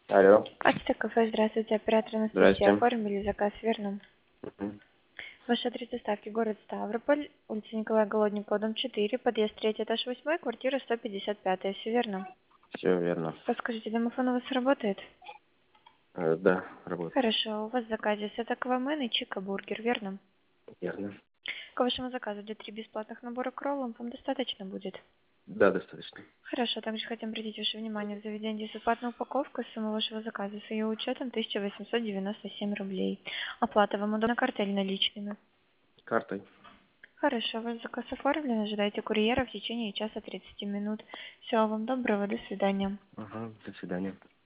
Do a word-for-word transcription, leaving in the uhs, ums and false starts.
Алло. Астра кафе, здравствуйте, оператор Анастасия. Здрасте. Оформили заказ, верно? Мгм. Ваш адрес доставки город Ставрополь, улица Николая Голодникова, дом четыре, подъезд третий, этаж восьмой, квартира сто пятьдесят пять, все верно? Все верно. Подскажите, домофон у вас работает? Э, да, работает. Хорошо, у вас в заказе сет аквамен и чика бургер, верно? Верно. К вашему заказу для три бесплатных набора к роллам вам достаточно будет? Да, достаточно. Хорошо, также хотим обратить ваше внимание в заведение бесплатная упаковка суммы вашего заказа с ее учетом тысяча восемьсот девяносто семь рублей. Оплата вам удобна картой или наличными? Картой. Хорошо, ваш заказ оформлен, ожидайте курьера в течение часа тридцати минут. Всего вам доброго, до свидания. Ага, до свидания.